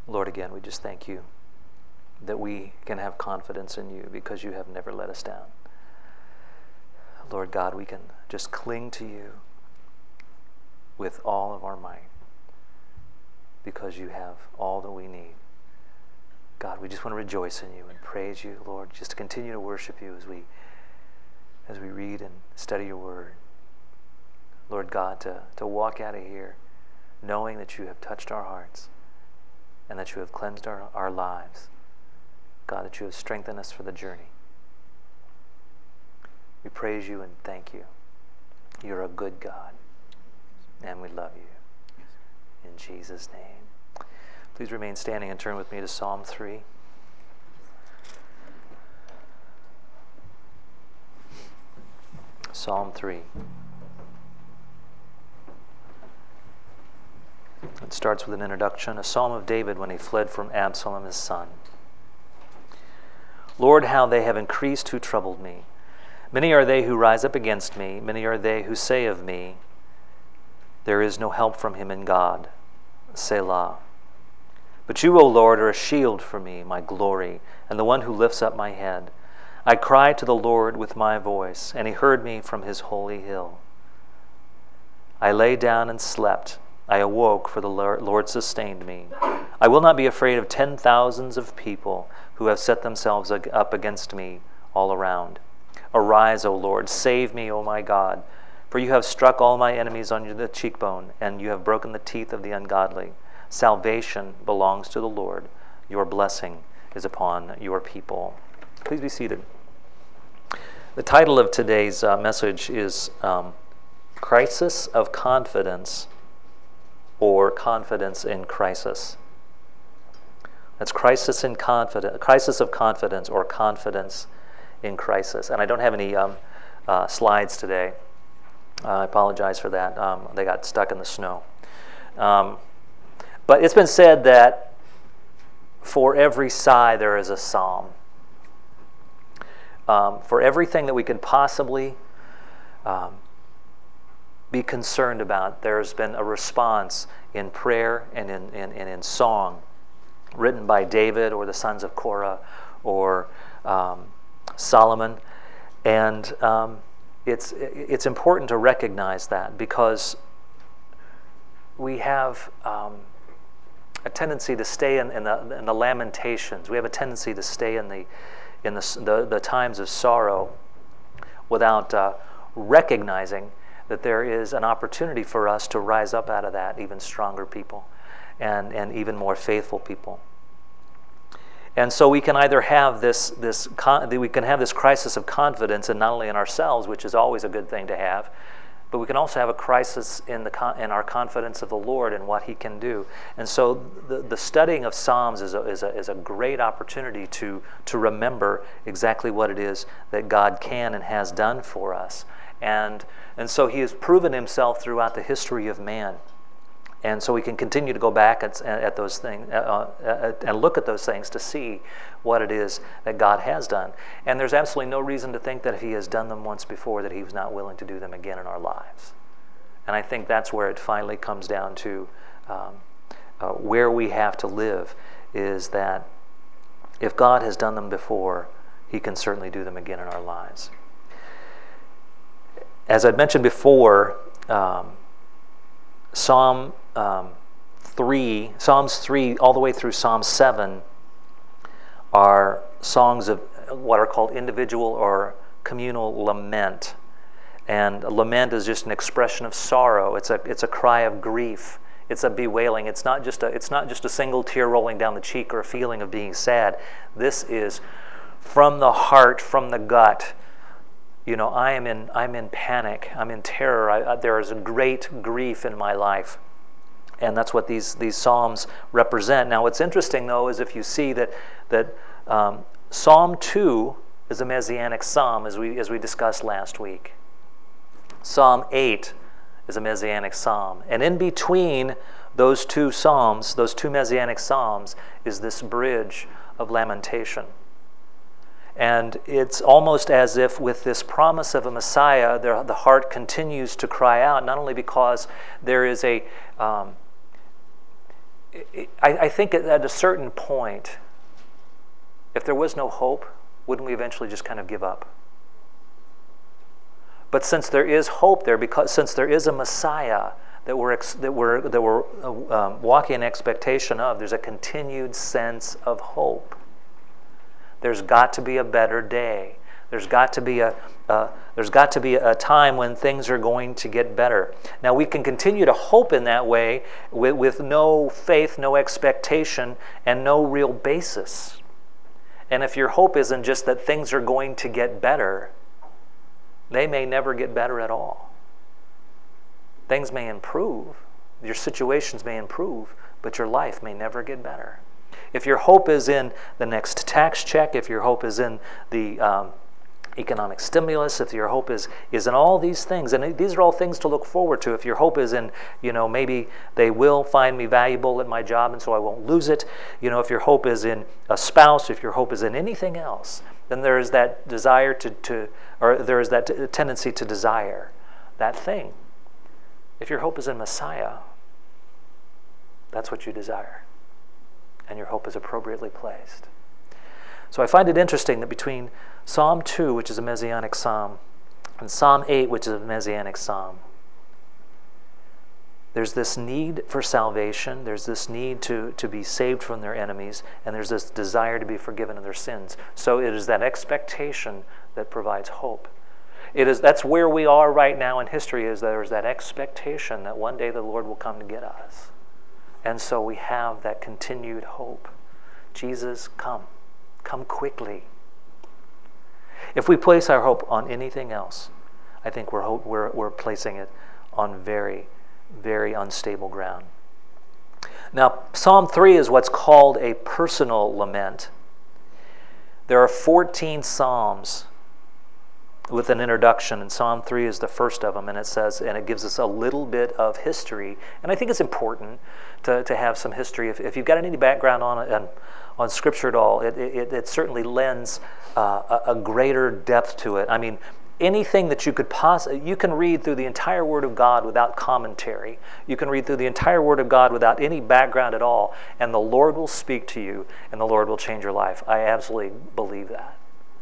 Lord, again, we just thank you that we can have confidence in you because you have never let us down. Lord God, we can just cling to you with all of our might because you have all that we need. God, we just want to rejoice in you and praise you, Lord, just to continue to worship you as we read and study your word. Lord God, to walk out of here knowing that you have touched our hearts and that you have cleansed our lives. God, that you have strengthened us for the journey. We praise you and thank you. You're a good God, and we love you. In Jesus' name. Please remain standing and turn with me to Psalm 3. Psalm 3. It starts with an introduction, a psalm of David when he fled from Absalom his son. Lord, how they have increased who troubled me. Many are they who rise up against me. Many are they who say of me, there is no help from him in God. Selah. But you, O Lord, are a shield for me, my glory, and the one who lifts up my head. I cried to the Lord with my voice, and he heard me from his holy hill. I lay down and slept. I awoke, for the Lord sustained me. I will not be afraid of 10,000s of people who have set themselves up against me all around. Arise, O Lord, save me, O my God, for you have struck all my enemies on the cheekbone, and you have broken the teeth of the ungodly. Salvation belongs to the Lord. Your blessing is upon your people. Please be seated. The title of today's message is Crisis of Confidence, or Confidence in Crisis. That's crisis of confidence, or confidence in crisis. And I don't have any slides today. I apologize for that. They got stuck in the snow. But it's been said that for every sigh there is a psalm. For everything that we could possibly be concerned about, there's been a response in prayer and in song, written by David or the sons of Korah or Solomon. And it's important to recognize that, because we have a tendency to stay in the lamentations. We have a tendency to stay in the times of sorrow without recognizing that there is an opportunity for us to rise up out of that even stronger people and even more faithful people. And so we can either have this crisis of confidence, and not only in ourselves, which is always a good thing to have, but we can also have a crisis in our confidence of the Lord and what He can do. And so the studying of Psalms is a great opportunity to remember exactly what it is that God can and has done for us. And so He has proven Himself throughout the history of man. And so we can continue to go back at those things and look at those things to see what it is that God has done. And there's absolutely no reason to think that if He has done them once before, that He was not willing to do them again in our lives. And I think that's where it finally comes down to where we have to live, is that if God has done them before, He can certainly do them again in our lives. As I'd mentioned before, Psalms 3, all the way through Psalm 7 are songs of what are called individual or communal lament. And lament is just an expression of sorrow. It's a cry of grief. It's a bewailing. It's not just a single tear rolling down the cheek or a feeling of being sad. This is from the heart, from the gut. You know, I'm in panic. I'm in terror. There is a great grief in my life, and that's what these psalms represent. Now, what's interesting though is if you see that Psalm 2 is a messianic psalm, as we discussed last week. Psalm 8 is a messianic psalm, and in between those two psalms, those two messianic psalms, is this bridge of lamentation. And it's almost as if with this promise of a Messiah, the heart continues to cry out, not only because there is I think at a certain point, if there was no hope, wouldn't we eventually just kind of give up? But since there is hope there, because since there is a Messiah that we're walking in expectation of, there's a continued sense of hope. There's got to be a better day. There's got to be a time when things are going to get better. Now we can continue to hope in that way with no faith, no expectation, and no real basis. And if your hope isn't just that things are going to get better, they may never get better at all. Things may improve, your situations may improve, but your life may never get better. If your hope is in the next tax check, if your hope is in the economic stimulus, if your hope is in all these things, and these are all things to look forward to. If your hope is in, maybe they will find me valuable at my job and so I won't lose it. If your hope is in a spouse, if your hope is in anything else, then there is that desire or there is that tendency to desire that thing. If your hope is in Messiah, that's what you desire. And your hope is appropriately placed. So I find it interesting that between Psalm 2, which is a Messianic psalm, and Psalm 8, which is a Messianic psalm, there's this need for salvation, there's this need to be saved from their enemies, and there's this desire to be forgiven of their sins. So it is that expectation that provides hope. That's where we are right now in history, is there's that expectation that one day the Lord will come to get us. And so we have that continued hope. Jesus, come quickly. If we place our hope on anything else, I think we're placing it on very, very unstable ground. Now, Psalm 3 is what's called a personal lament. There are 14 psalms with an introduction, and Psalm 3 is the first of them, and it gives us a little bit of history. And I think it's important to have some history. If you've got any background on Scripture at all, it certainly lends a greater depth to it. I mean, anything that you can read through the entire Word of God without commentary. You can read through the entire Word of God without any background at all, and the Lord will speak to you, and the Lord will change your life. I absolutely believe that.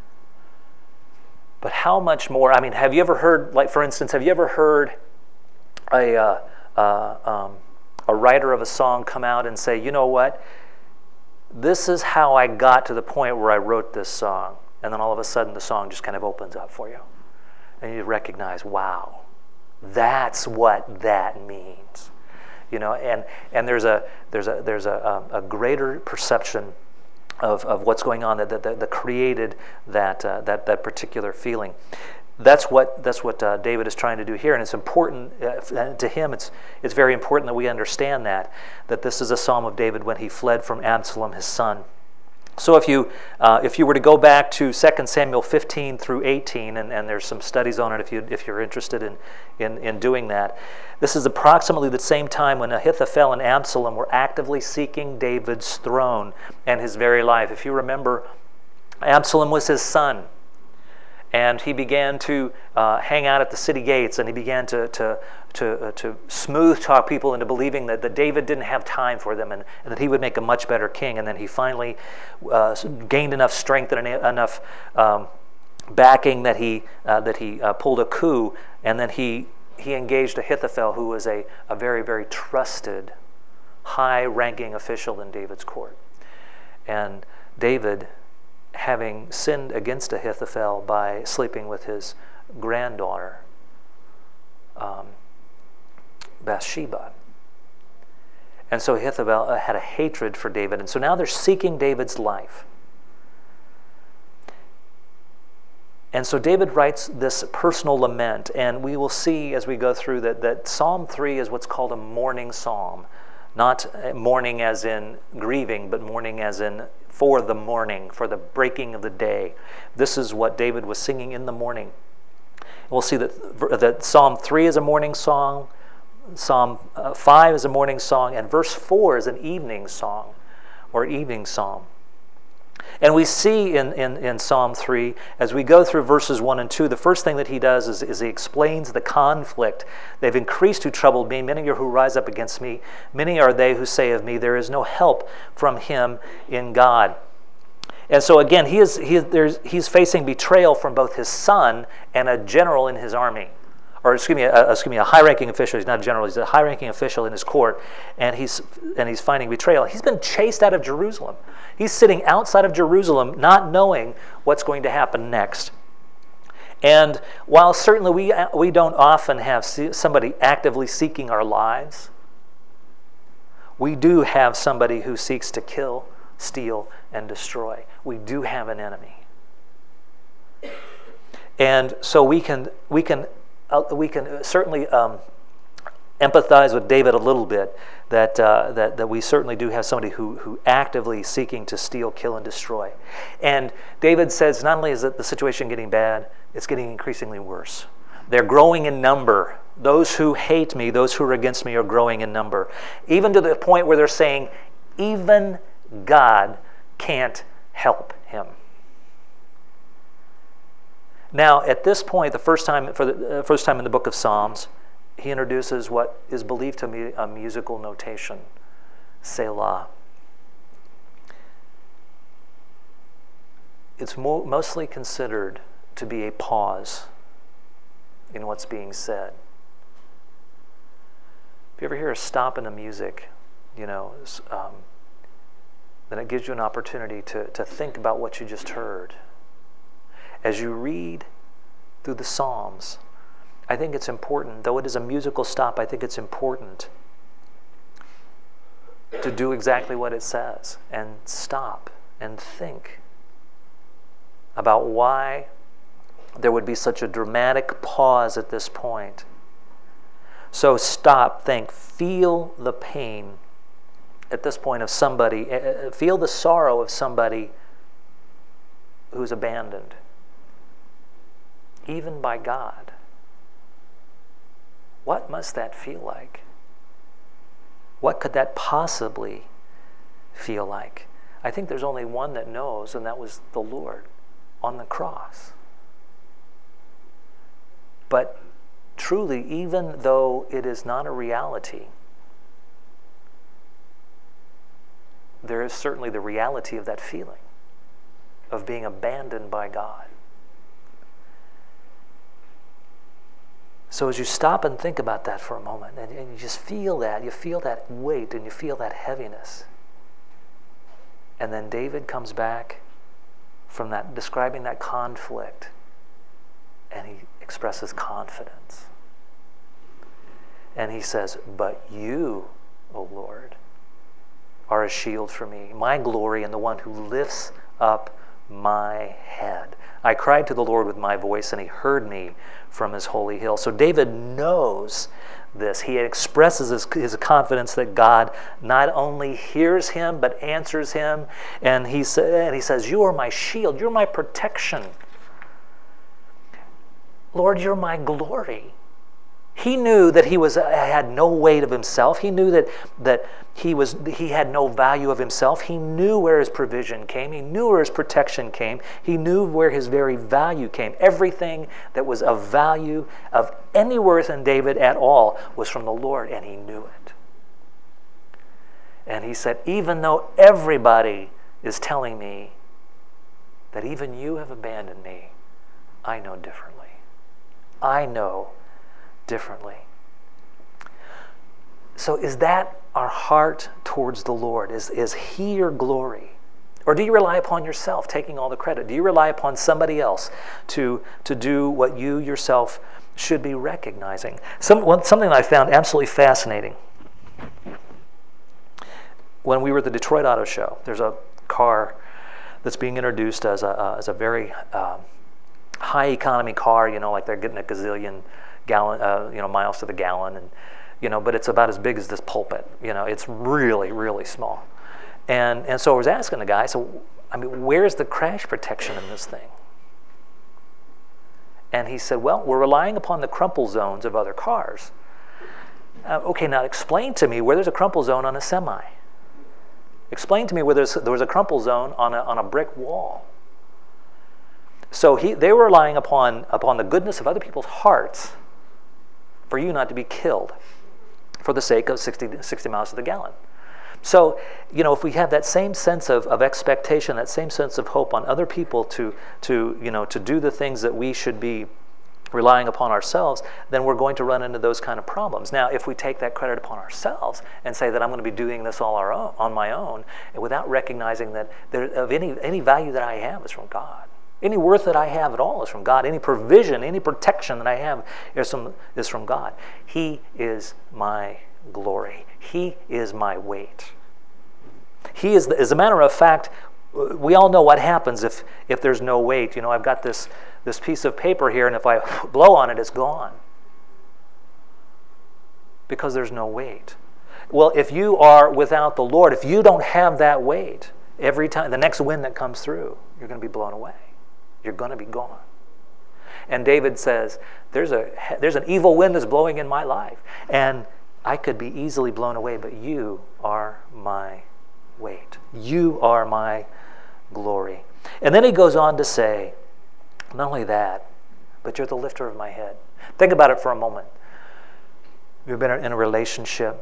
But how much more? I mean, have you ever heard, like for instance, have you ever heard a writer of a song come out and say, you know what? This is how I got to the point where I wrote this song. And then all of a sudden the song just kind of opens up for you. And you recognize, wow, that's what that means. And there's a greater perception of what's going on that created that particular feeling. That's what David is trying to do here, and it's important to him. It's very important that we understand that this is a psalm of David when he fled from Absalom, his son. So if you were to go back to 2 Samuel 15 through 18, and there's some studies on it if you're interested in doing that, this is approximately the same time when Ahithophel and Absalom were actively seeking David's throne and his very life. If you remember, Absalom was his son, and he began to hang out at the city gates, and he began to smooth talk people into believing that David didn't have time for them, and that he would make a much better king. And then he finally gained enough strength and enough backing that he pulled a coup, and then he engaged Ahithophel, who was a very, very trusted, high-ranking official in David's court. And David, having sinned against Ahithophel by sleeping with his granddaughter, Bathsheba. And so Ahithophel had a hatred for David. And so now they're seeking David's life. And so David writes this personal lament, and we will see as we go through that Psalm 3 is what's called a mourning psalm. Not mourning as in grieving, but mourning as in for the morning, for the breaking of the day. This is what David was singing in the morning. We'll see that Psalm 3 is a morning song, Psalm 5 is a morning song, and verse 4 is an evening song or evening psalm. And we see in Psalm 3, as we go through verses 1 and 2, the first thing that he does is he explains the conflict. They've increased who troubled me. Many are who rise up against me. Many are they who say of me, there is no help from him in God. And so again, he's facing betrayal from both his son and a general in his army. Or excuse me, a high-ranking official. He's not a general. He's a high-ranking official in his court, and he's finding betrayal. He's been chased out of Jerusalem. He's sitting outside of Jerusalem, not knowing what's going to happen next. And while certainly we don't often have somebody actively seeking our lives, we do have somebody who seeks to kill, steal, and destroy. We do have an enemy, and so we can certainly empathize with David a little bit that we certainly do have somebody who actively seeking to steal, kill, and destroy. And David says not only is the situation getting bad, it's getting increasingly worse. They're growing in number. Those who hate me, those who are against me are growing in number, even to the point where they're saying, even God can't help him. Now, at this point, the first time in the book of Psalms, he introduces what is believed to be a musical notation, Selah. It's mostly considered to be a pause in what's being said. If you ever hear a stop in the music, then it gives you an opportunity to think about what you just heard. As you read through the Psalms, I think it's important, though it is a musical stop, I think it's important to do exactly what it says and stop and think about why there would be such a dramatic pause at this point. So stop, think, feel the pain at this point of somebody, feel the sorrow of somebody who's abandoned, even by God. What must that feel like? What could that possibly feel like? I think there's only one that knows, and that was the Lord on the cross. But truly, even though it is not a reality, there is certainly the reality of that feeling of being abandoned by God. So as you stop and think about that for a moment, and you just feel that, you feel that weight and you feel that heaviness. And then David comes back from that, describing that conflict, and he expresses confidence. And he says, but you, O Lord, are a shield for me, my glory, and the one who lifts up my head. I cried to the Lord with my voice, and he heard me from his holy hill. So David knows this. He expresses his confidence that God not only hears him, but answers him. And he says, you are my shield. You're my protection. Lord, you're my glory. He knew that he had no weight of himself. He knew that he had no value of himself. He knew where his provision came. He knew where his protection came. He knew where his very value came. Everything that was of value, of any worth in David at all, was from the Lord, and he knew it. And he said, even though everybody is telling me that even you have abandoned me, I know differently. I know differently. So is that our heart towards the Lord? Is he your glory? Or do you rely upon yourself, taking all the credit? Do you rely upon somebody else to do what you yourself should be recognizing? Something I found absolutely fascinating. When we were at the Detroit Auto Show, there's a car that's being introduced as a very high economy car, like they're getting a gazillion miles to the gallon, and but it's about as big as this pulpit. It's really, really small. And so I was asking the guy, so where's the crash protection in this thing? And he said, well, we're relying upon the crumple zones of other cars. Okay, now explain to me where there's a crumple zone on a semi. Explain to me where there was a crumple zone on a brick wall. So they were relying upon the goodness of other people's hearts for you not to be killed for the sake of 60 miles to the gallon. So, if we have that same sense of expectation, that same sense of hope on other people to do the things that we should be relying upon ourselves, then we're going to run into those kind of problems. Now, if we take that credit upon ourselves and say that I'm going to be doing this all on my own, and without recognizing that any value that I have is from God, any worth that I have at all is from God, any provision, any protection that I have is from God. He is my glory. He is my weight. He is, as a matter of fact, we all know what happens if there's no weight. I've got this piece of paper here, and if I blow on it, it's gone. Because there's no weight. Well, if you are without the Lord, if you don't have that weight, every time, the next wind that comes through, you're going to be blown away. You're going to be gone. And David says, there's an evil wind that's blowing in my life, and I could be easily blown away, but you are my weight. You are my glory. And then he goes on to say, not only that, but you're the lifter of my head. Think about it for a moment. You've been in a relationship,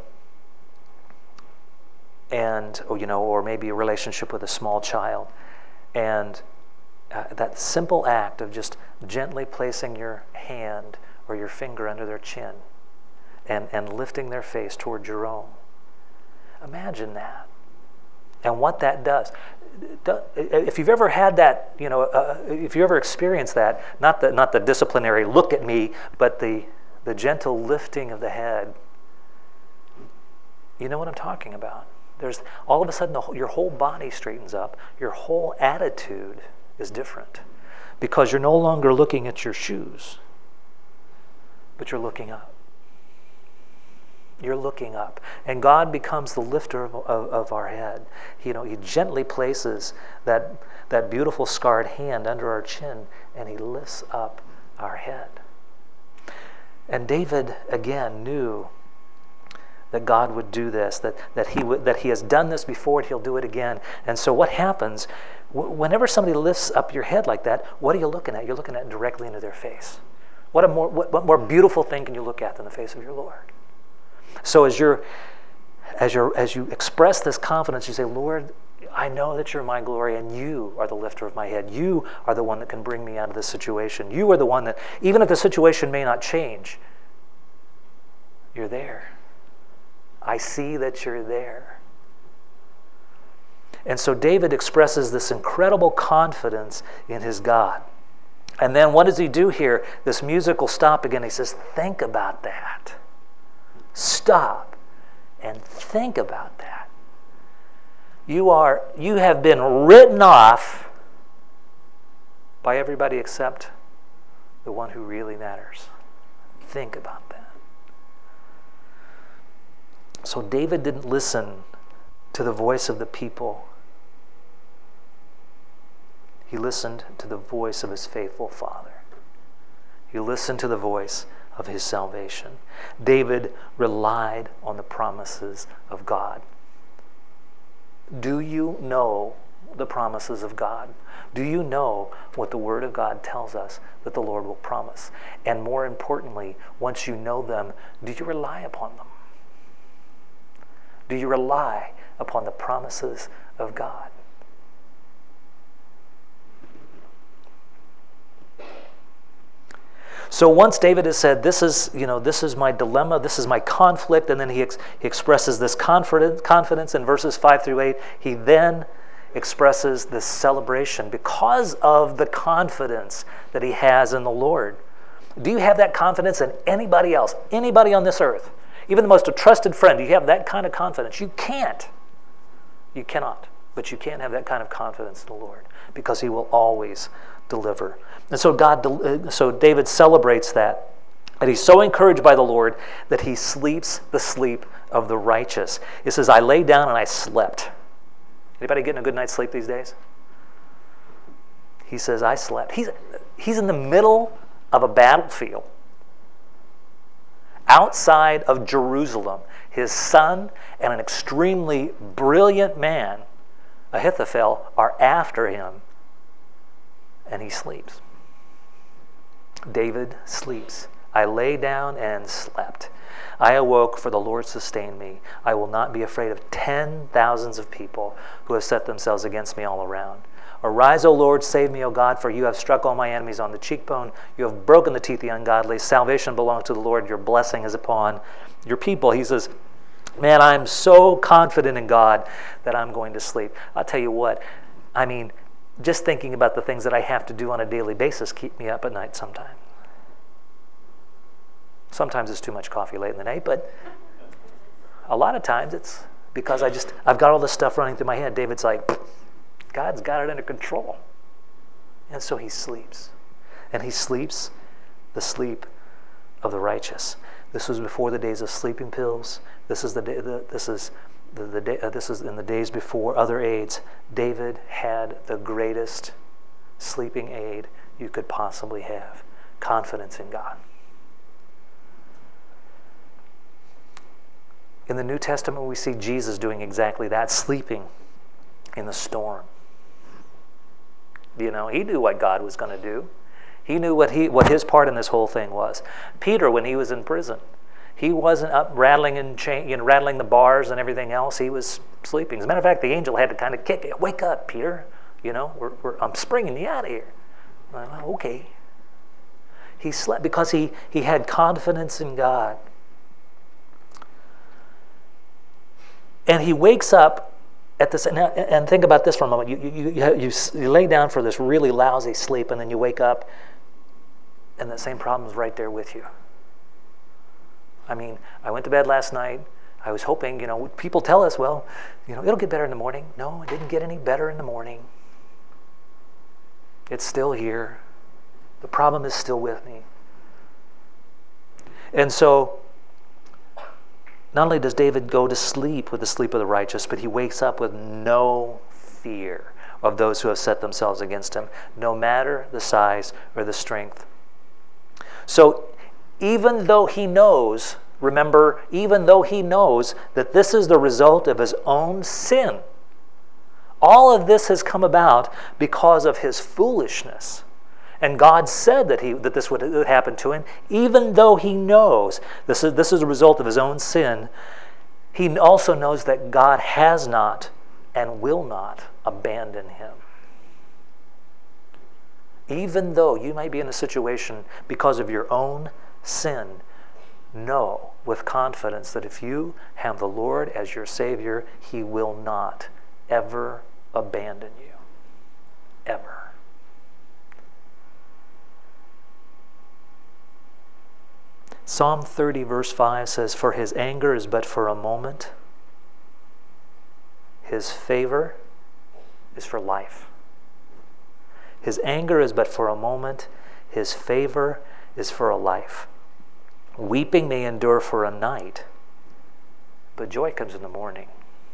and or maybe a relationship with a small child, and that simple act of just gently placing your hand or your finger under their chin and lifting their face toward your own. Imagine that. And what that does. If you've ever had that, if you ever experienced that, not the disciplinary look at me, but the gentle lifting of the head, you know what I'm talking about. There's all of a sudden your whole body straightens up, your whole attitude is different, because you're no longer looking at your shoes, but you're looking up. You're looking up, and God becomes the lifter of our head. He gently places that beautiful scarred hand under our chin, and he lifts up our head. And David again knew that God would do this, that he has done this before, and he'll do it again. And so what happens whenever somebody lifts up your head like that? What are you looking at? You're looking at directly into their face. What more beautiful thing can you look at than the face of your Lord? So as you express this confidence, you say, Lord, I know that you're my glory, and you are the lifter of my head. You are the one that can bring me out of this situation. You are the one that, even if the situation may not change, you're there. I see that you're there. And so David expresses this incredible confidence in his God. And then what does he do here? This music will stop again. He says, think about that. Stop and think about that. You have been written off by everybody except the one who really matters. Think about that. So David didn't listen to the voice of the people. He listened to the voice of his faithful Father. He listened to the voice of his salvation. David relied on the promises of God. Do you know the promises of God? Do you know what the Word of God tells us that the Lord will promise? And more importantly, once you know them, do you rely upon them? Do you rely upon the promises of God? So once David has said, this is my dilemma, this is my conflict, and then he expresses this confidence in verses 5 through 8, he then expresses this celebration because of the confidence that he has in the Lord. Do you have that confidence in anybody else, anybody on this earth? Even the most trusted friend, do you have that kind of confidence? You can't. You cannot. But you can have that kind of confidence in the Lord, because he will always deliver. And so David celebrates that he's so encouraged by the Lord that he sleeps the sleep of the righteous. He says, I lay down and I slept. Anybody getting a good night's sleep these days? He says, I slept. He's in the middle of a battlefield. outside of Jerusalem. His son and an extremely brilliant man, Ahithophel, are after him, and he sleeps. David sleeps. I lay down and slept. I awoke, for the Lord sustained me. I will not be afraid of 10,000s of people who have set themselves against me all around. Arise, O Lord, save me, O God, for you have struck all my enemies on the cheekbone. You have broken the teeth of the ungodly. Salvation belongs to the Lord. Your blessing is upon your people. He says, man, I'm so confident in God that I'm going to sleep. I'll tell you what, I mean, just thinking about the things that I have to do on a daily basis keep me up at night sometimes. Sometimes it's too much coffee late in the night, but a lot of times it's because I've got all this stuff running through my head. David's like, God's got it under control. And so he sleeps. And he sleeps the sleep of the righteous. This was before the days of sleeping pills. This is in the days before other aids. David had the greatest sleeping aid you could possibly have: confidence in God. In the New Testament, we see Jesus doing exactly that, sleeping in the storm. You know, he knew what God was going to do. He knew what his part in this whole thing was. Peter, when he was in prison, he wasn't up rattling rattling the bars and everything else. He was sleeping. As a matter of fact, the angel had to kind of kick it. Wake up, Peter. You know, I'm springing you out of here. I'm like, okay. He slept because he had confidence in God. And he wakes up at this, and think about this for a moment. You lay down for this really lousy sleep, and then you wake up, and the same problem is right there with you. I mean, I went to bed last night. I was hoping, people tell us, well, it'll get better in the morning. No, it didn't get any better in the morning. It's still here. The problem is still with me. And so, not only does David go to sleep with the sleep of the righteous, but he wakes up with no fear of those who have set themselves against him, no matter the size or the strength. So even though he knows, remember, even though he knows that this is the result of his own sin, all of this has come about because of his foolishness. And God said that this would happen to him. Even though he knows this is a result of his own sin, he also knows that God has not and will not abandon him. Even though you might be in a situation because of your own sin, know with confidence that if you have the Lord as your Savior, he will not ever abandon you. Ever. Psalm 30 verse 5 says, "For his anger is but for a moment. His favor is for life." His anger is but for a moment. His favor is for a life. Weeping may endure for a night, but joy comes in the morning.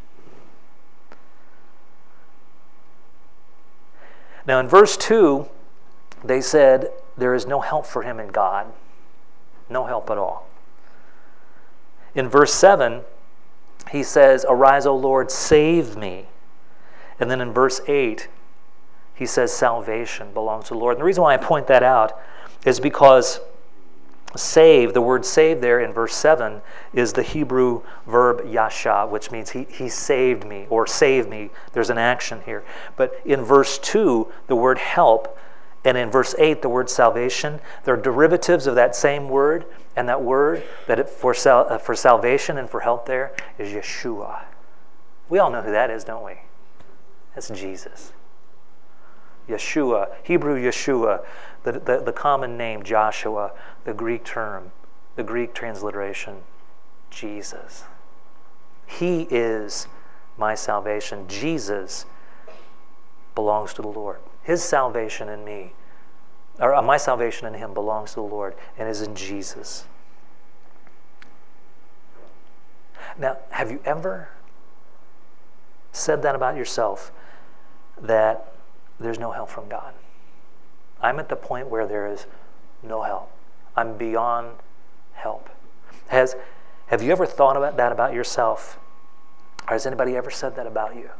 Now in verse 2, they said, there is no help for him in God. No help at all. In verse 7, he says, "Arise, O Lord, save me." And then in verse 8, he says salvation belongs to the Lord. And the reason why I point that out is because save, the word save there in verse 7 is the Hebrew verb yasha, which means he saved me or save me. There's an action here. But in verse 2, the word help, and in verse 8, the word salvation, they're derivatives of that same word, and that word for salvation and for help there is Yeshua. We all know who that is, don't we? That's Jesus. Yeshua, Hebrew Yeshua, the common name Joshua, the Greek term, the Greek transliteration, Jesus. He is my salvation. Jesus belongs to the Lord. His salvation in me, or my salvation in him belongs to the Lord and is in Jesus. Now, have you ever said that about yourself, that there's no help from God? I'm at the point where there is no help. I'm beyond help. Have you ever thought about that about yourself? Or has anybody ever said that about you?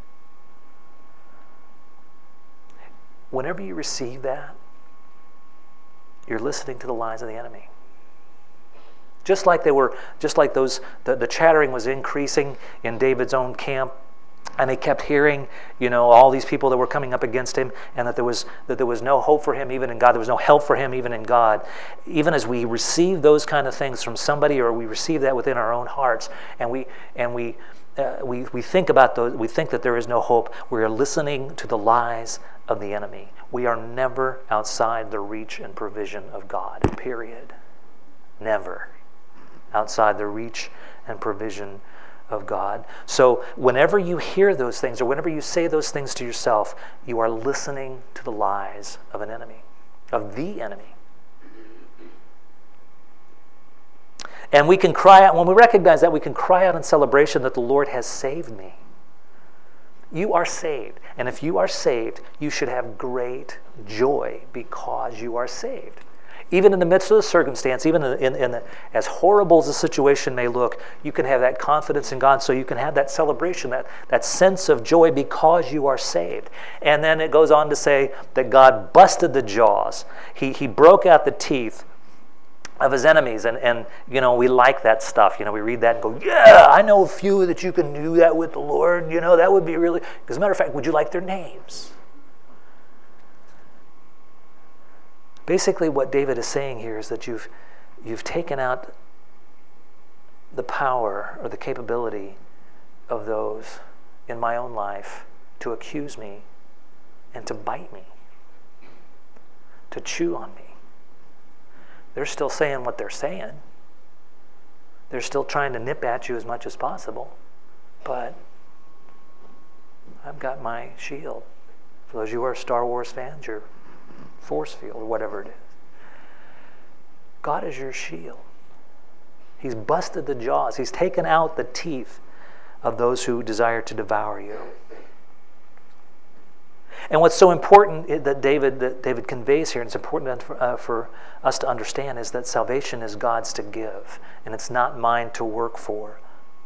Whenever you receive that, you're listening to the lies of the enemy. Just like the chattering was increasing in David's own camp, and he kept hearing, all these people that were coming up against him, and that there was no hope for him even in God. There was no help for him even in God. Even as we receive those kind of things from somebody, or we receive that within our own hearts, and we think about those, we think that there is no hope. We are listening to the lies of the enemy. We are never outside the reach and provision of God. Period. Never outside the reach and provision of God. So whenever you hear those things, or whenever you say those things to yourself, you are listening to the lies of an enemy, of the enemy. And we can cry out, when we recognize that, we can cry out in celebration that the Lord has saved me. You are saved. And if you are saved, you should have great joy because you are saved. Even in the midst of the circumstance, even as horrible as the situation may look, you can have that confidence in God, so you can have that celebration, that sense of joy because you are saved. And then it goes on to say that God busted the jaws. He broke out the teeth of his enemies, and we like that stuff. We read that and go, yeah, I know a few that you can do that with the Lord. That would be really, as a matter of fact, would you like their names? Basically, what David is saying here is that you've taken out the power or the capability of those in my own life to accuse me and to bite me, to chew on me. They're still saying what they're saying. They're still trying to nip at you as much as possible. But I've got my shield. For those of you who are Star Wars fans, your force field, or whatever it is. God is your shield. He's busted the jaws. He's taken out the teeth of those who desire to devour you. And what's so important that David conveys here, and it's important for us to understand, is that salvation is God's to give, and it's not mine to work for.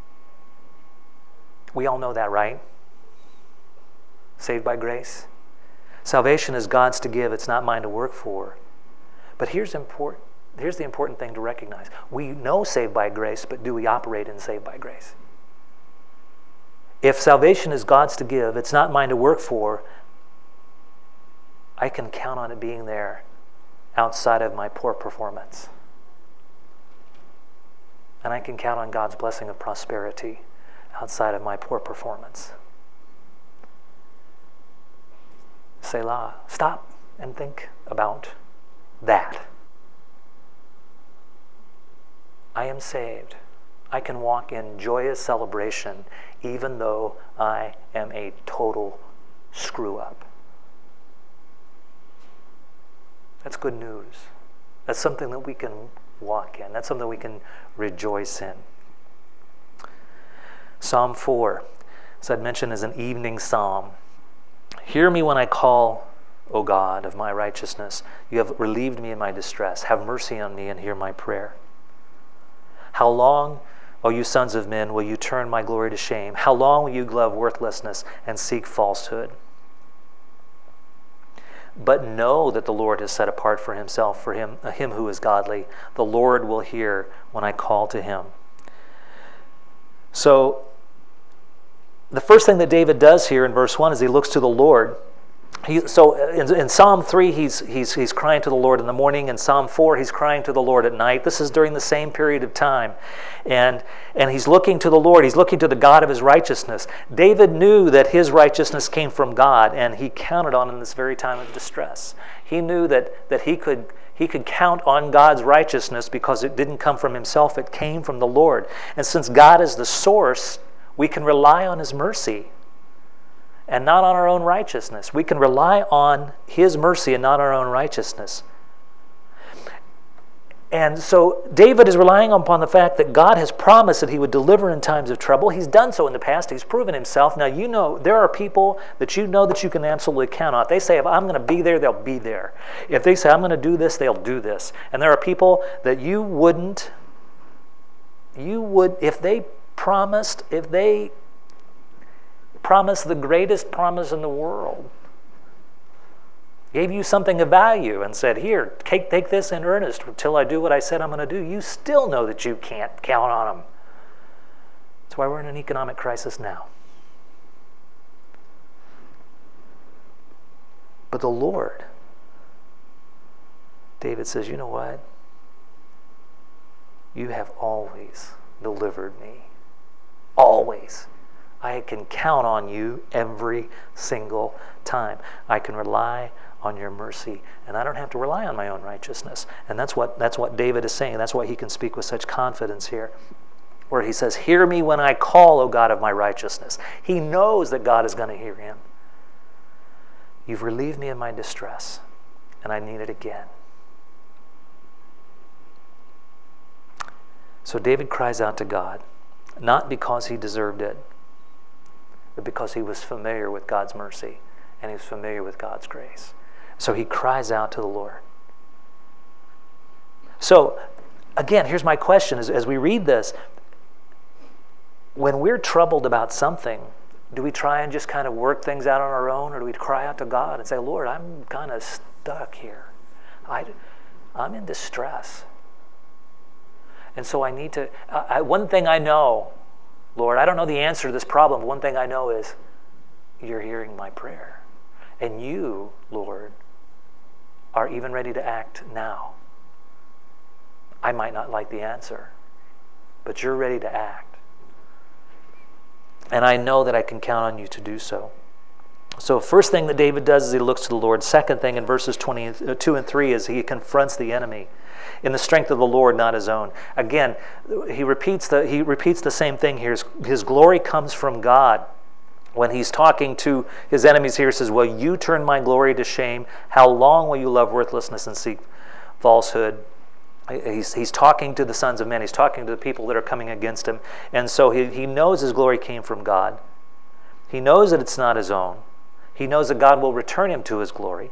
We all know that, right? Saved by grace. Salvation is God's to give, it's not mine to work for. But here's the important thing to recognize. We know saved by grace, but do we operate in saved by grace? If salvation is God's to give, it's not mine to work for, I can count on it being there outside of my poor performance. And I can count on God's blessing of prosperity outside of my poor performance. Selah. Stop and think about that. I am saved. I can walk in joyous celebration even though I am a total screw-up. That's good news. That's something that we can walk in. That's something we can rejoice in. Psalm 4, as I'd mentioned, is an evening psalm. Hear me when I call, O God, of my righteousness. You have relieved me in my distress. Have mercy on me and hear my prayer. How long, O you sons of men, will you turn my glory to shame? How long will you love worthlessness and seek falsehood? But know that the Lord has set apart for himself, for him who is godly. The Lord will hear when I call to him. So the first thing that David does here in verse 1 is he looks to the Lord. In Psalm 3, he's crying to the Lord in the morning. In Psalm 4, he's crying to the Lord at night. This is during the same period of time. And he's looking to the Lord. He's looking to the God of his righteousness. David knew that his righteousness came from God, and he counted on it in this very time of distress. He knew that he could count on God's righteousness because it didn't come from himself. It came from the Lord. And since God is the source, we can rely on his mercy and not on our own righteousness. We can rely on his mercy and not our own righteousness. And so David is relying upon the fact that God has promised that he would deliver in times of trouble. He's done so in the past. He's proven himself. Now, there are people that you know that you can absolutely count on. If they say, if I'm going to be there, they'll be there. If they say, I'm going to do this, they'll do this. And there are people that you wouldn't you would, if they promised the greatest promise in the world, gave you something of value and said, here, take this in earnest until I do what I said I'm going to do, you still know that you can't count on them. That's why we're in an economic crisis now. But the Lord, David says, you know what? You have always delivered me. Always. I can count on you every single time. I can rely on your mercy, and I don't have to rely on my own righteousness. And that's what David is saying. That's why he can speak with such confidence here, where he says, hear me when I call, O God of my righteousness. He knows that God is going to hear him. You've relieved me of my distress, and I need it again. So David cries out to God, not because he deserved it, but because he was familiar with God's mercy, and he was familiar with God's grace. So he cries out to the Lord. So, again, here's my question as we read this. When we're troubled about something, do we try and just kind of work things out on our own, or do we cry out to God and say, Lord, I'm kind of stuck here. I'm in distress. And so I need to, one thing I know, Lord, I don't know the answer to this problem. One thing I know is you're hearing my prayer. And you, Lord, are even ready to act now. I might not like the answer, but you're ready to act. And I know that I can count on you to do so. So first thing that David does is he looks to the Lord. Second thing in verses 22 and 3 is he confronts the enemy in the strength of the Lord, not his own. Again, he repeats the same thing here. His glory comes from God. When he's talking to his enemies here, he says, will you turn my glory to shame? How long will you love worthlessness and seek falsehood? He's talking to the sons of men. He's talking to the people that are coming against him. And so he knows his glory came from God. He knows that it's not his own. He knows that God will return him to his glory.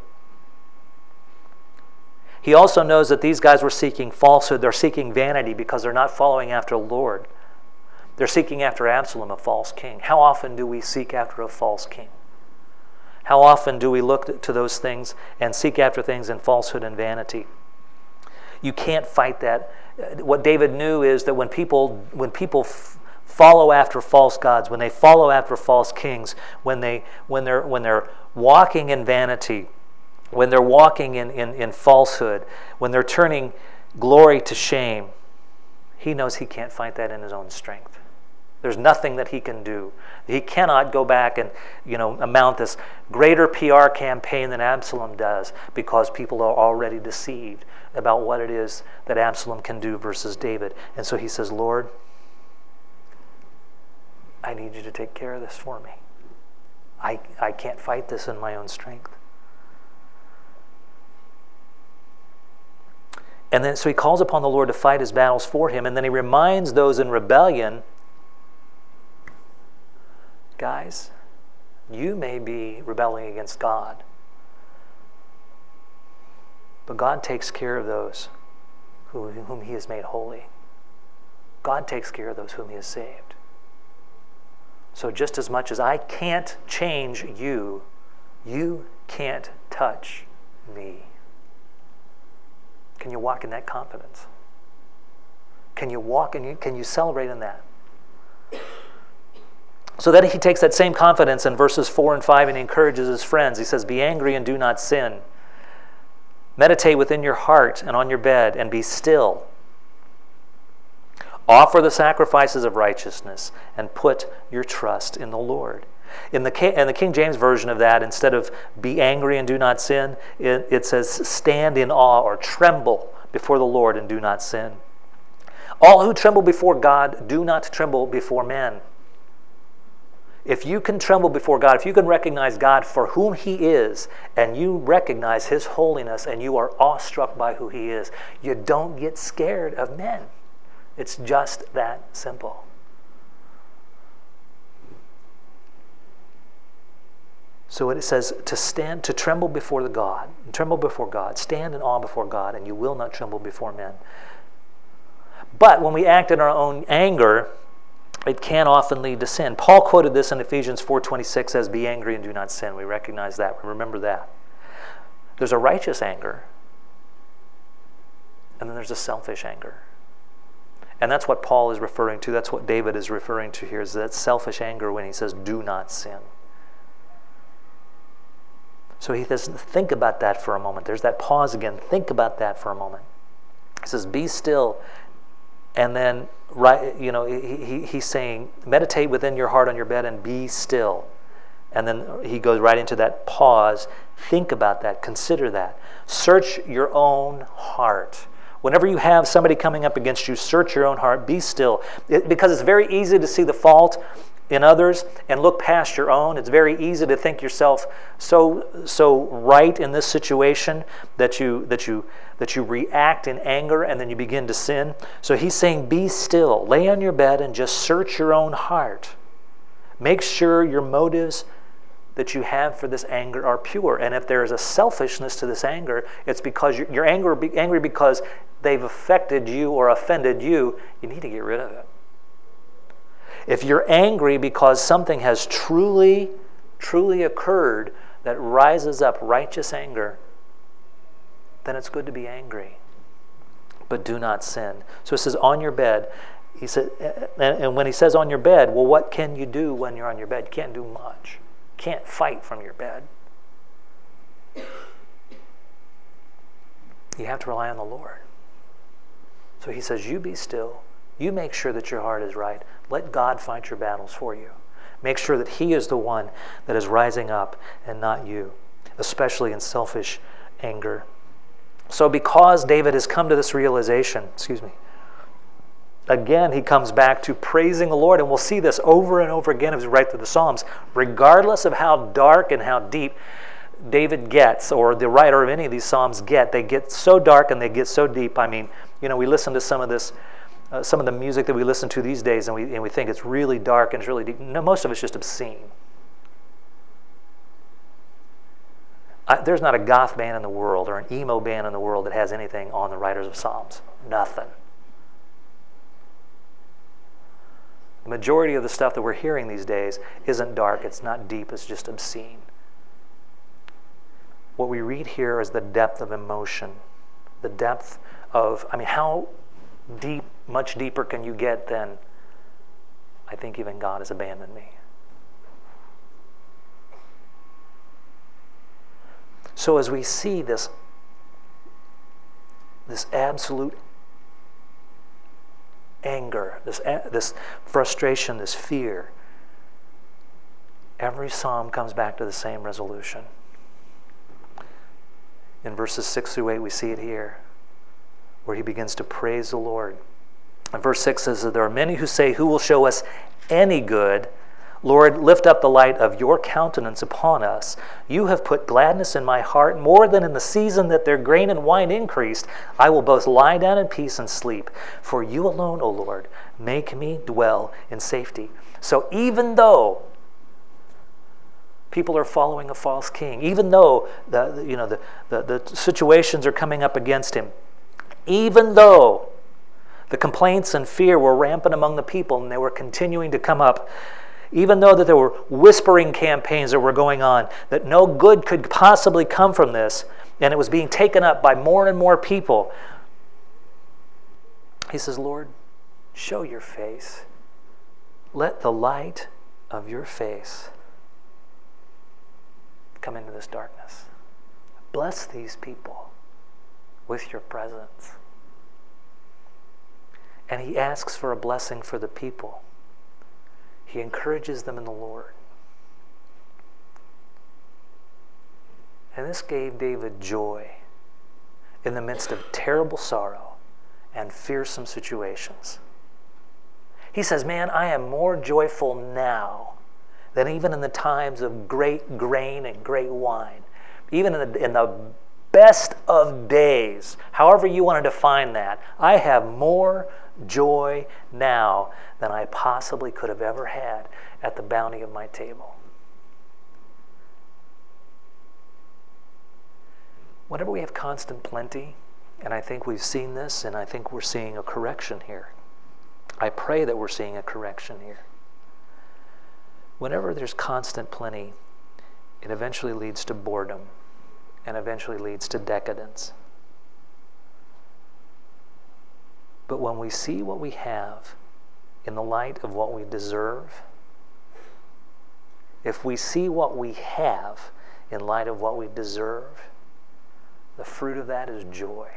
He also knows that these guys were seeking falsehood. They're seeking vanity because they're not following after the Lord. They're seeking after Absalom, a false king. How often do we seek after a false king? How often do we look to those things and seek after things in falsehood and vanity? You can't fight that. What David knew is that when people follow after false gods, when they follow after false kings, when they're walking in vanity, when they're walking in falsehood, when they're turning glory to shame, he knows he can't fight that in his own strength. There's nothing that he can do. He cannot go back and mount this greater PR campaign than Absalom does because people are already deceived about what it is that Absalom can do versus David. And so he says, Lord, I need you to take care of this for me. I can't fight this in my own strength. And then so he calls upon the Lord to fight his battles for him, and then he reminds those in rebellion, guys, you may be rebelling against God, but God takes care of those whom he has made holy. God takes care of those whom he has saved. So just as much as I can't change you, you can't touch me. Can you walk in that confidence? Can you walk and can you celebrate in that? So then he takes that same confidence in verses 4 and 5 and he encourages his friends. He says, be angry and do not sin. Meditate within your heart and on your bed and be still. Offer the sacrifices of righteousness and put your trust in the Lord. In the King James Version of that, instead of be angry and do not sin, it says stand in awe or tremble before the Lord and do not sin. All who tremble before God do not tremble before men. If you can tremble before God, if you can recognize God for whom he is, and you recognize his holiness and you are awestruck by who he is, you don't get scared of men. It's just that simple. So it says to tremble before God, stand in awe before God, and you will not tremble before men. But when we act in our own anger, it can often lead to sin. Paul quoted this in Ephesians 4:26 as, "Be angry and do not sin." We recognize that. We remember that. There's a righteous anger, and then there's a selfish anger. And that's what Paul is referring to. That's what David is referring to here, is that selfish anger when he says, "Do not sin." So he says, think about that for a moment. There's that pause again. Think about that for a moment. He says, "Be still." And then, he's saying, meditate within your heart on your bed and be still. And then he goes right into that pause. Think about that. Consider that. Search your own heart. Whenever you have somebody coming up against you, search your own heart. Be still. Because it's very easy to see the fault in others and look past your own. It's very easy to think yourself so right in this situation that you react in anger and then you begin to sin. So he's saying, be still. Lay on your bed and just search your own heart. Make sure your motives that you have for this anger are pure. And if there is a selfishness to this anger, it's because you're angry because they've affected you or offended you. You need to get rid of it. If you're angry because something has truly occurred that rises up righteous anger, then it's good to be angry. But do not sin. So it says on your bed. He said, and when he says on your bed, well, what can you do when you're on your bed? You can't do much. You can't fight from your bed. You have to rely on the Lord. So he says, you be still. You make sure that your heart is right. Let God fight your battles for you. Make sure that he is the one that is rising up and not you, especially in selfish anger. So because David has come to this realization, again, he comes back to praising the Lord, and we'll see this over and over again as we write through the Psalms. Regardless of how dark and how deep David gets, or the writer of any of these Psalms they get so dark and they get so deep. I mean, we listen to some of this, some of the music that we listen to these days, and we think it's really dark and it's really deep. No, most of it's just obscene. There's not a goth band in the world or an emo band in the world that has anything on the writers of Psalms. Nothing. The majority of the stuff that we're hearing these days isn't dark, it's not deep, it's just obscene. What we read here is the depth of emotion, the depth of, how deep, much deeper can you get than, I think even God has abandoned me. So as we see this absolute anger, this frustration, this fear, every psalm comes back to the same resolution. In verses 6 through 8, we see it here, where he begins to praise the Lord. And verse 6 says that there are many who say, "Who will show us any good? Lord, lift up the light of your countenance upon us. You have put gladness in my heart more than in the season that their grain and wine increased. I will both lie down in peace and sleep. For you alone, O Lord, make me dwell in safety." So even though people are following a false king, even though the situations are coming up against him, even though the complaints and fear were rampant among the people and they were continuing to come up, even though that there were whispering campaigns that were going on, that no good could possibly come from this, and it was being taken up by more and more people, he says, Lord, show your face. Let the light of your face come into this darkness. Bless these people with your presence. And he asks for a blessing for the people. He encourages them in the Lord. And this gave David joy in the midst of terrible sorrow and fearsome situations. He says, man, I am more joyful now than even in the times of great grain and great wine. Even in the best of days, however you want to define that, I have more joy now than I possibly could have ever had at the bounty of my table. Whenever we have constant plenty And I think we've seen this, and I think we're seeing a correction here. I pray that we're seeing a correction here. Whenever there's constant plenty, it eventually leads to boredom and eventually leads to decadence. But when we see what we have in the light of what we deserve, if we see what we have in light of what we deserve, the fruit of that is joy.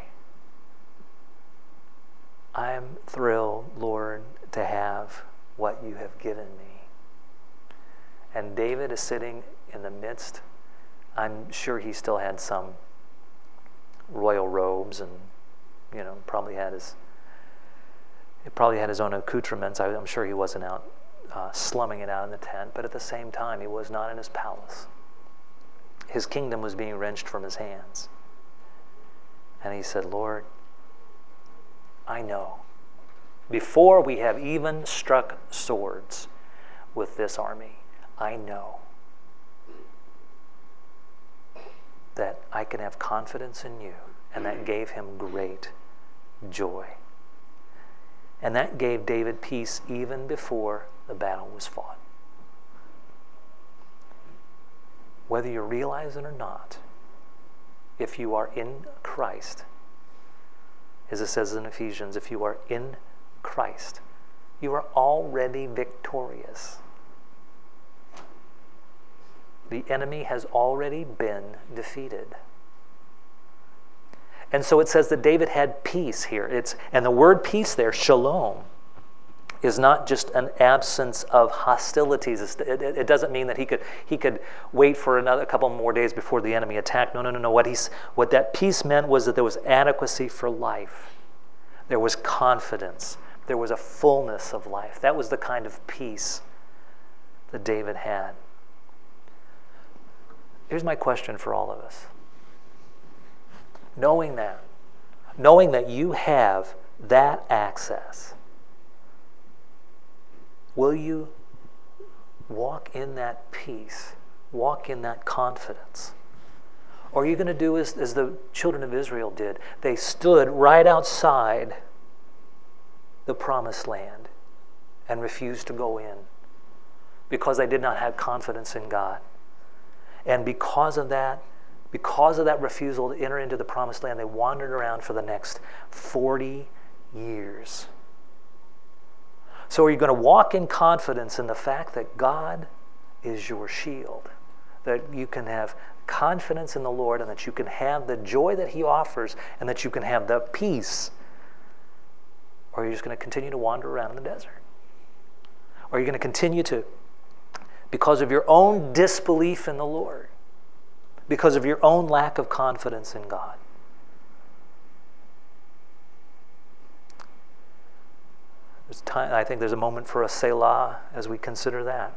I'm thrilled, Lord, to have what you have given me. And David is sitting in the midst. I'm sure he still had some royal robes and, probably had his own accoutrements. I'm sure he wasn't out slumming it out in the tent, but at the same time, he was not in his palace. His kingdom was being wrenched from his hands. And he said, Lord, I know, before we have even struck swords with this army, I know that I can have confidence in you. And that gave him great joy. And that gave David peace even before the battle was fought. Whether you realize it or not, if you are in Christ, as it says in Ephesians, if you are in Christ, you are already victorious. The enemy has already been defeated. And so it says that David had peace here. And the word peace there, shalom, is not just an absence of hostilities. It doesn't mean that he could wait for a couple more days before the enemy attacked. No. What that peace meant was that there was adequacy for life. There was confidence. There was a fullness of life. That was the kind of peace that David had. Here's my question for all of us. Knowing that you have that access, will you walk in that peace, walk in that confidence? Or are you going to do as the children of Israel did? They stood right outside the promised land and refused to go in because they did not have confidence in God. And because of that refusal to enter into the promised land, they wandered around for the next 40 years. So are you going to walk in confidence in the fact that God is your shield? That you can have confidence in the Lord and that you can have the joy that he offers and that you can have the peace? Or are you just going to continue to wander around in the desert? Or are you going to continue to, because of your own disbelief in the Lord, because of your own lack of confidence in God, I think there's a moment for a Selah as we consider that.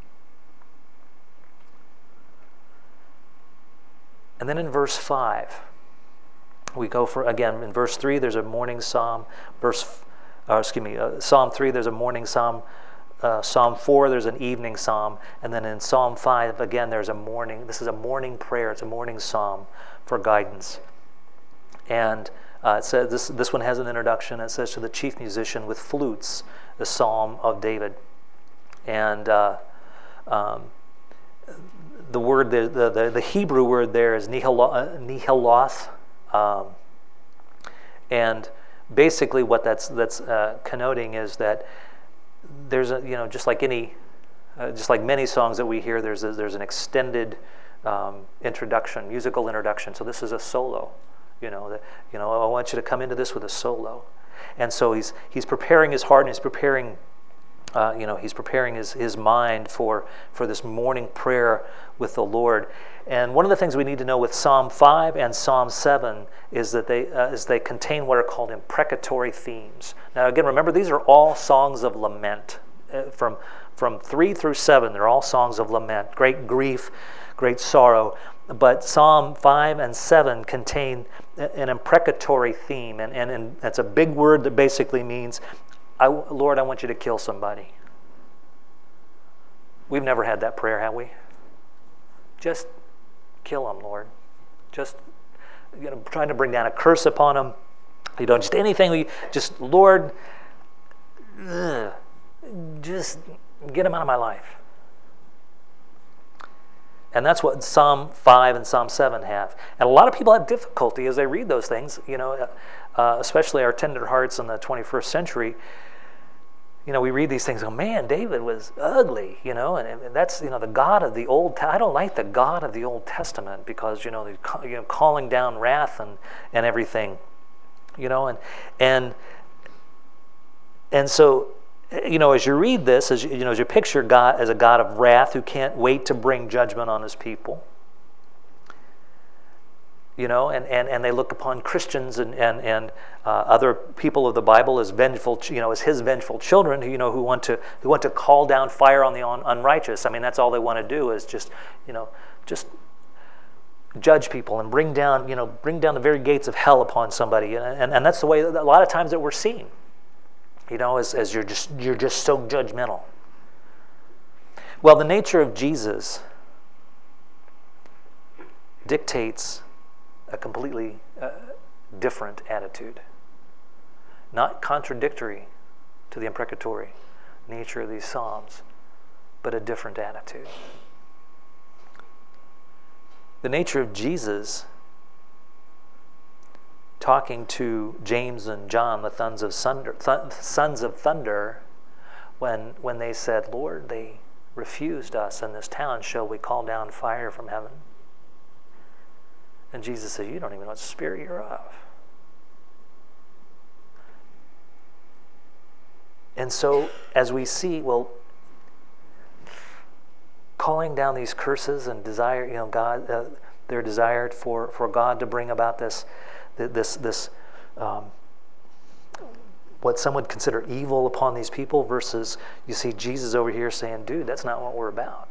And then in verse 5, we go for, again, in verse 3, there's a morning psalm. Psalm 3, there's a morning psalm. Psalm 4, there's an evening psalm. And then in Psalm 5, again, there's a morning. This is a morning prayer. It's a morning psalm for guidance. And it says this one has an introduction. It says, to the chief musician with flutes, the Psalm of David. And the word, the Hebrew word there is niheloth. And basically what that's connoting is that there's just like many songs that we hear, there's an extended introduction, musical introduction. So this is a solo. I want you to come into this with a solo. And so he's preparing his heart and he's preparing his mind for this morning prayer with the Lord. And one of the things we need to know with Psalm 5 and Psalm 7 is that they contain what are called imprecatory themes. Now again, remember, these are all songs of lament. From 3 through 7, they're all songs of lament, great grief, great sorrow. But Psalm 5 and 7 contain an imprecatory theme, and that's a big word that basically means, Lord, I want you to kill somebody. We've never had that prayer, have we? Just kill them, Lord. Just trying to bring down a curse upon them. Just anything. Just, Lord, just get them out of my life. And that's what Psalm 5 and Psalm 7 have. And a lot of people have difficulty as they read those things, especially our tender hearts in the 21st century. We read these things and go, man, David was ugly, and that's, the God of the I don't like the God of the Old Testament because, calling down wrath and everything, and so, as you read this, as you picture God as a God of wrath who can't wait to bring judgment on his people, and they look upon Christians and other people of the Bible as vengeful, as his vengeful children, who want to call down fire on the unrighteous. I mean, that's all they want to do is just judge people and bring down the very gates of hell upon somebody, and that's the way a lot of times that we're seen. As you're just so judgmental. Well, the nature of Jesus dictates a completely different attitude, not contradictory to the imprecatory nature of these Psalms, but a different attitude. The nature of Jesus talking to James and John, the sons of thunder, when they said, Lord, they refused us in this town, shall we call down fire from heaven? And Jesus said, you don't even know what spirit you're of. And so as we see, calling down these curses and desire, God, their desire for God to bring about this what some would consider evil upon these people, versus you see Jesus over here saying, dude, that's not what we're about.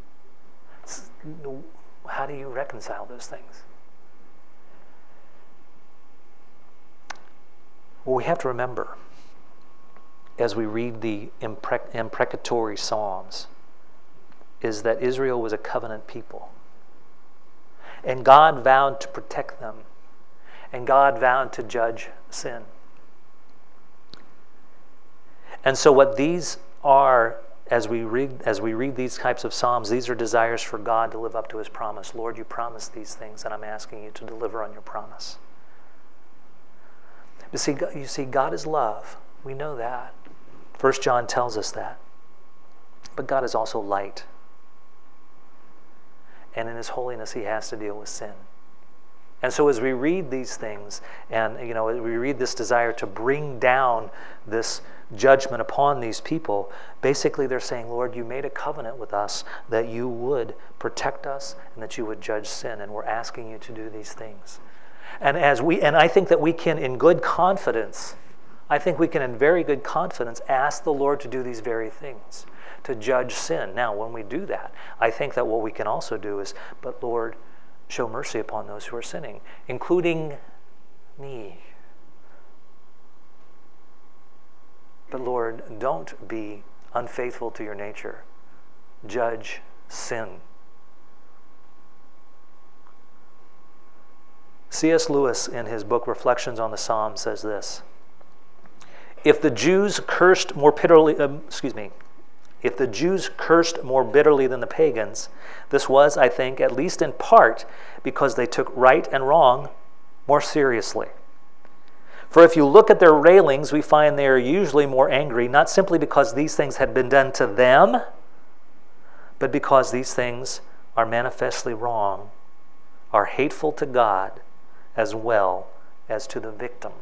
How do you reconcile those things? Well, we have to remember, as we read the imprecatory Psalms, is that Israel was a covenant people. And God vowed to protect them. And God vowed to judge sin. And so what these are, as we read these types of Psalms, these are desires for God to live up to his promise. Lord, you promised these things, and I'm asking you to deliver on your promise. But you see, God is love. We know that. 1 John tells us that. But God is also light. And in his holiness, he has to deal with sin. And so as we read these things, and we read this desire to bring down this judgment upon these people, basically they're saying, Lord, you made a covenant with us that you would protect us and that you would judge sin, and we're asking you to do these things. And I think that we can, in good confidence, in very good confidence, ask the Lord to do these very things, to judge sin. Now, when we do that, I think that what we can also do is, but Lord, show mercy upon those who are sinning, including me. But Lord, don't be unfaithful to your nature. Judge sin. C.S. Lewis, in his book Reflections on the Psalms, says this: If the Jews cursed more bitterly than the pagans, this was, I think, at least in part because they took right and wrong more seriously. For if you look at their railings, we find they are usually more angry, not simply because these things had been done to them, but because these things are manifestly wrong, are hateful to God as well as to the victim.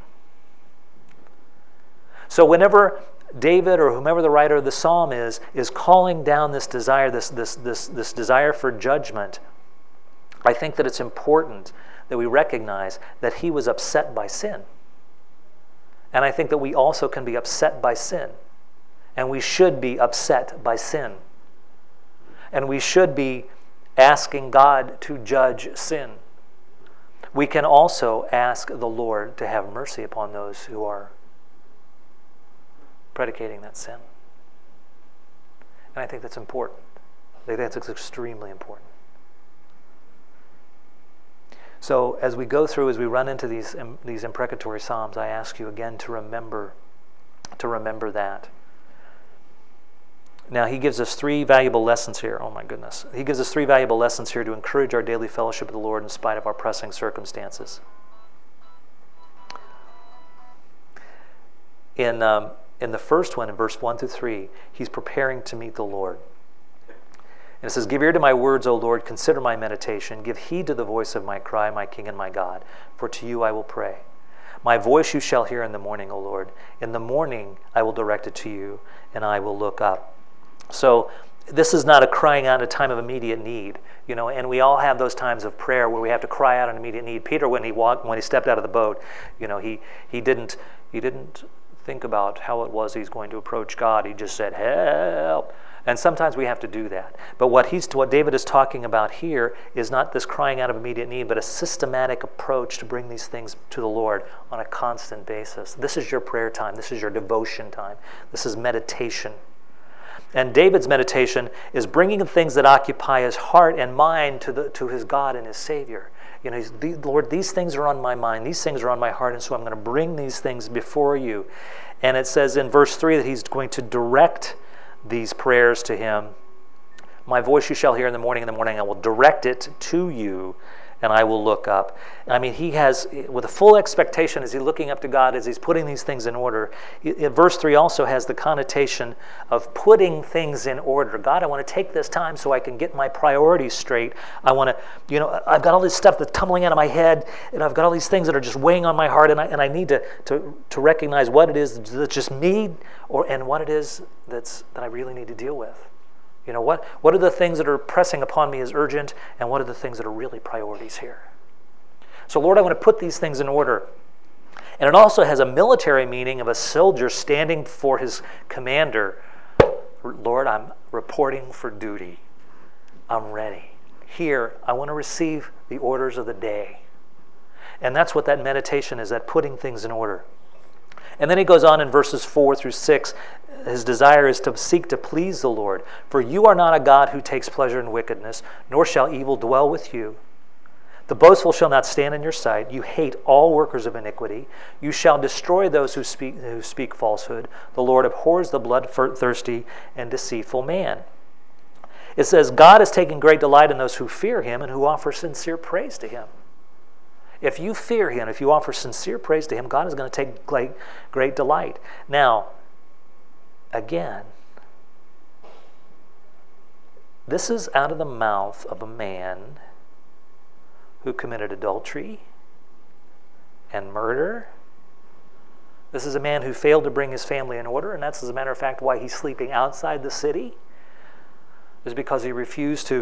So whenever David, or whomever the writer of the psalm is calling down this desire, this desire for judgment, I think that it's important that we recognize that he was upset by sin. And I think that we also can be upset by sin. And we should be upset by sin. And we should be asking God to judge sin. We can also ask the Lord to have mercy upon those who are predicating that sin. And I think that's important. I think that's extremely important. So as we go through, as we run into these imprecatory psalms, I ask you again to remember that. Now, he gives us 3 valuable lessons here. Oh, my goodness. He gives us 3 valuable lessons here to encourage our daily fellowship with the Lord in spite of our pressing circumstances. In the first one, in verse 1 through 3, he's preparing to meet the Lord. And it says, "Give ear to my words, O Lord, consider my meditation. Give heed to the voice of my cry, my King and my God, for to you I will pray. My voice you shall hear in the morning, O Lord. In the morning I will direct it to you, and I will look up." So this is not a crying out in a time of immediate need, and we all have those times of prayer where we have to cry out in immediate need. Peter, when he stepped out of the boat, he didn't think about how it was he's going to approach God. He just said, "Help." And sometimes we have to do that. But what David is talking about here is not this crying out of immediate need, but a systematic approach to bring these things to the Lord on a constant basis. This is your prayer time. This is your devotion time. This is meditation. And David's meditation is bringing the things that occupy his heart and mind to his God and his Savior. Lord, these things are on my mind. These things are on my heart, and so I'm going to bring these things before you. And it says in verse 3 that he's going to direct these prayers to him. My voice you shall hear in the morning I will direct it to you, and I will look up. I mean, he has, with a full expectation, as he's looking up to God, as he's putting these things in order. Verse 3 also has the connotation of putting things in order. God, I want to take this time so I can get my priorities straight. I want to, I've got all this stuff that's tumbling out of my head, and I've got all these things that are just weighing on my heart, and I need to recognize what it is that's just me, and what it is that I really need to deal with. What are the things that are pressing upon me as urgent, and what are the things that are really priorities here? So, Lord, I want to put these things in order. And it also has a military meaning of a soldier standing before his commander. Lord, I'm reporting for duty. I'm ready. Here, I want to receive the orders of the day. And that's what that meditation is, that putting things in order. And then he goes on in verses 4 through 6. His desire is to seek to please the Lord. For you are not a God who takes pleasure in wickedness, nor shall evil dwell with you. The boastful shall not stand in your sight. You hate all workers of iniquity. You shall destroy those who speak falsehood. The Lord abhors the bloodthirsty and deceitful man. It says, God is taking great delight in those who fear him and who offer sincere praise to him. If you fear him, if you offer sincere praise to him, God is going to take great delight. Now, again, this is out of the mouth of a man who committed adultery and murder. This is a man who failed to bring his family in order, and that's, as a matter of fact, why he's sleeping outside the city, is because he refused to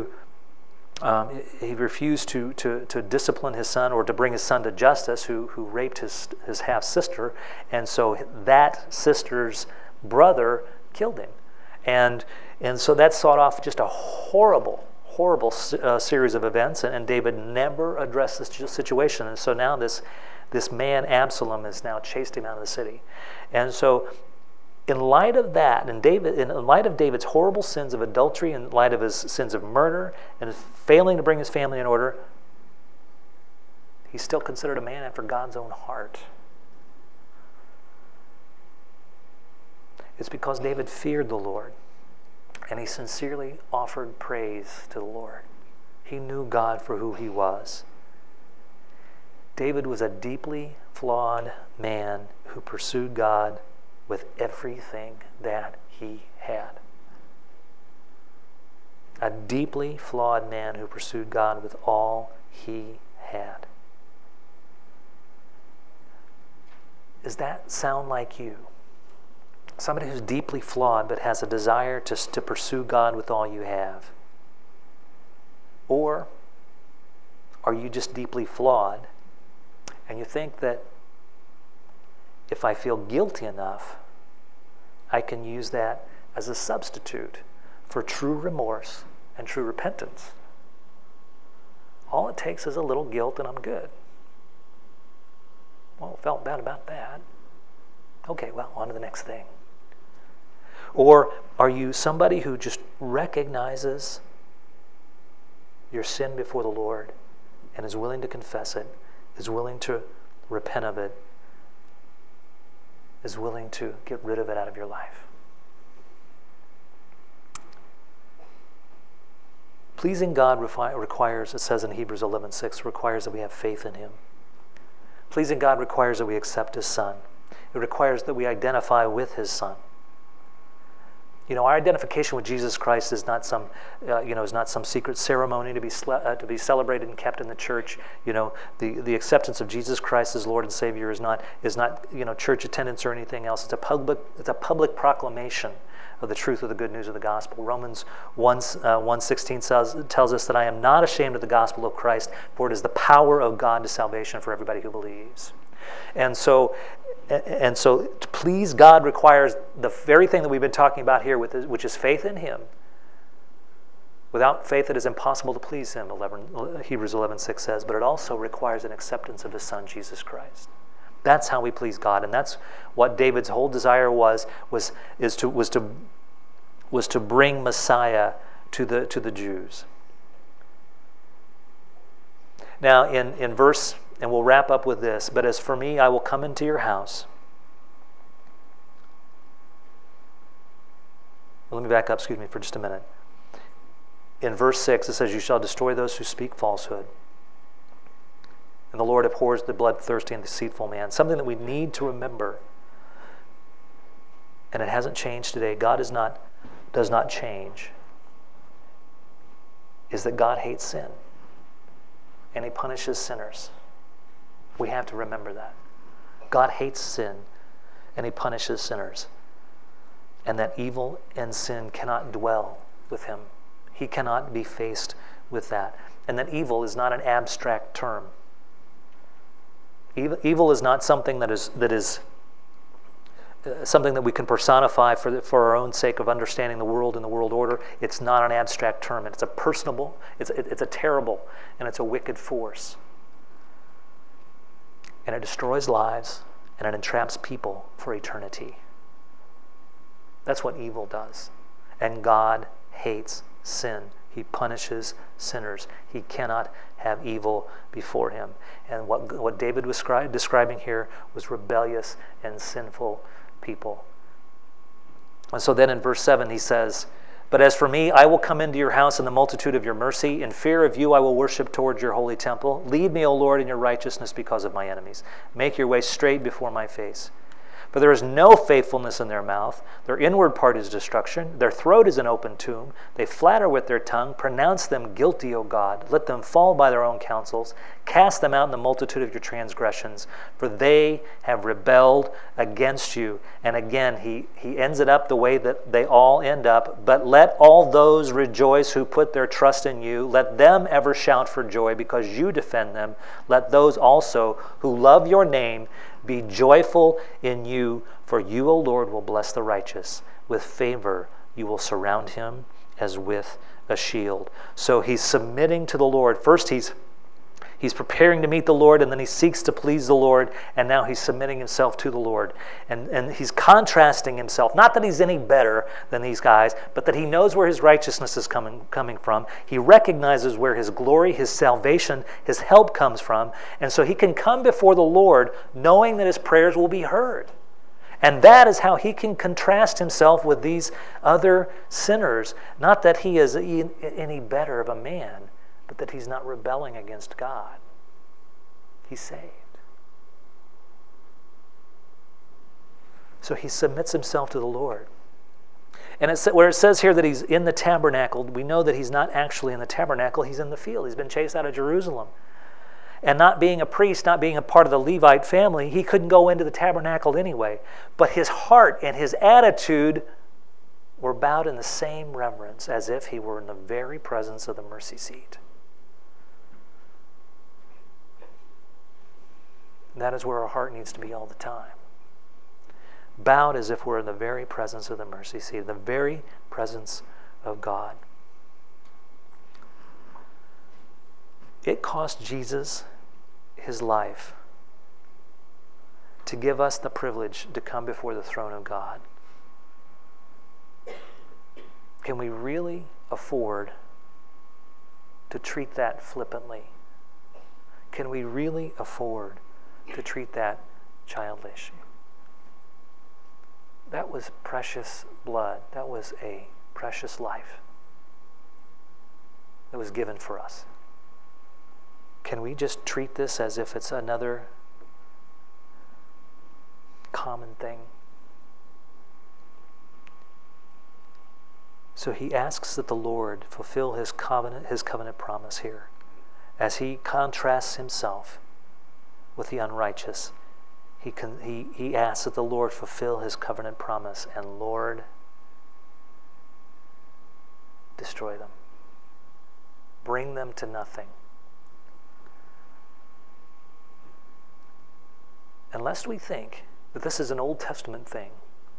discipline his son or to bring his son to justice, who raped his half-sister, and so that sister's brother killed him. And so that sought off just a horrible series of events, and David never addressed this situation. And so now this man, Absalom, has now chased him out of the city. And so in light of that, in light of David's horrible sins of adultery, in light of his sins of murder, and failing to bring his family in order, he's still considered a man after God's own heart. It's because David feared the Lord, and he sincerely offered praise to the Lord. He knew God for who he was. David was a deeply flawed man who pursued God with everything that he had. A deeply flawed man who pursued God with all he had. Does that sound like you? Somebody who's deeply flawed but has a desire to pursue God with all you have? Or are you just deeply flawed and you think that if I feel guilty enough, I can use that as a substitute for true remorse and true repentance? All it takes is a little guilt and I'm good. Well, felt bad about that. Okay, well, on to the next thing. Or are you somebody who just recognizes your sin before the Lord and is willing to confess it, is willing to repent of it, is willing to get rid of it out of your life. Pleasing God requires, it says in Hebrews 11:6, requires that we have faith in Him. Pleasing God requires that we accept His Son. It requires that we identify with His Son. Our identification with Jesus Christ is not some, is not some secret ceremony to be celebrated and kept in the church. The acceptance of Jesus Christ as Lord and Savior is not church attendance or anything else. It's a public proclamation of the truth of the good news of the gospel. Romans 1:16 tells us that I am not ashamed of the gospel of Christ, for it is the power of God to salvation for everybody who believes. And so to please God requires the very thing that we've been talking about here, which is faith in Him. Without faith, it is impossible to please Him, Hebrews 11:6 says, but it also requires an acceptance of His Son, Jesus Christ. That's how we please God, and that's what David's whole desire was to bring Messiah to the Jews. Now, in verse, and we'll wrap up with this, but as for me, I will come into your house. Let me back up, for just a minute. In verse 6, it says, you shall destroy those who speak falsehood. And the Lord abhors the bloodthirsty and deceitful man. Something that we need to remember, and it hasn't changed today, God does not change, is that God hates sin, and He punishes sinners. We have to remember that. God hates sin, and He punishes sinners. And that evil and sin cannot dwell with Him. He cannot be faced with that. And that evil is not an abstract term. Evil is not something that is something that we can personify for our own sake of understanding the world and the world order. It's not an abstract term. It's a personable, it's a terrible, and it's a wicked force. And it destroys lives, and it entraps people for eternity. That's what evil does. And God hates sin. He punishes sinners. He cannot have evil before Him. And what David was describing here was rebellious and sinful people. And so then in verse 7 he says, but as for me, I will come into your house in the multitude of your mercy. In fear of you, I will worship towards your holy temple. Lead me, O Lord, in your righteousness because of my enemies. Make your way straight before my face. For there is no faithfulness in their mouth. Their inward part is destruction. Their throat is an open tomb. They flatter with their tongue. Pronounce them guilty, O God. Let them fall by their own counsels. Cast them out in the multitude of your transgressions. For they have rebelled against you. And again, he ends it up the way that they all end up. But let all those rejoice who put their trust in you. Let them ever shout for joy because you defend them. Let those also who love your name be joyful in you, for you, O Lord, will bless the righteous. With favor you will surround him as with a shield. So he's submitting to the Lord. First he's preparing to meet the Lord, and then he seeks to please the Lord, and now he's submitting himself to the Lord. And he's contrasting himself. Not that he's any better than these guys, but that he knows where his righteousness is coming from. He recognizes where his glory, his salvation, his help comes from. And so he can come before the Lord knowing that his prayers will be heard. And that is how he can contrast himself with these other sinners. Not that he is any better of a man, but that he's not rebelling against God. He's saved. So he submits himself to the Lord. And where it says here that he's in the tabernacle, we know that he's not actually in the tabernacle, he's in the field. He's been chased out of Jerusalem. And not being a priest, not being a part of the Levite family, he couldn't go into the tabernacle anyway. But his heart and his attitude were bowed in the same reverence as if he were in the very presence of the mercy seat. That is where our heart needs to be all the time. Bowed as if we're in the very presence of the mercy seat, the very presence of God. It cost Jesus his life to give us the privilege to come before the throne of God. Can we really afford to treat that flippantly Can we really afford to treat that childish? That was precious blood. That was a precious life that was given for us. Can we just treat this as if it's another common thing? So he asks that the Lord fulfill his covenant promise here. As he contrasts himself with the unrighteous, he asks that the Lord fulfill his covenant promise, and Lord, destroy them. Bring them to nothing. And lest we think that this is an Old Testament thing,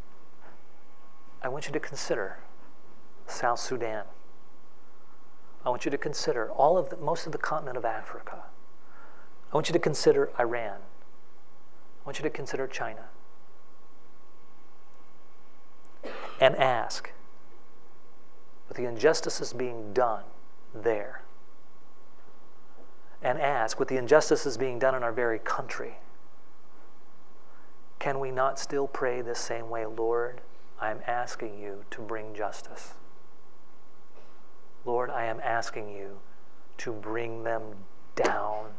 I want you to consider South Sudan. I want you to consider most of the continent of Africa. I want you to consider Iran. I want you to consider China. And ask, with the injustices being done there, and ask, with the injustices being done in our very country, can we not still pray this same way? Lord, I am asking you to bring justice. Lord, I am asking you to bring them down.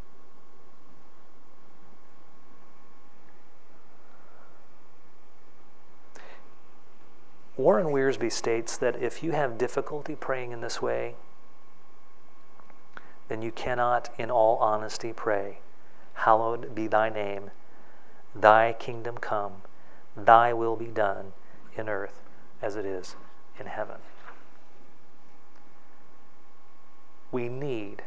Warren Wiersbe states that if you have difficulty praying in this way, then you cannot, in all honesty, pray, "Hallowed be thy name, thy kingdom come, thy will be done in earth as it is in heaven." We need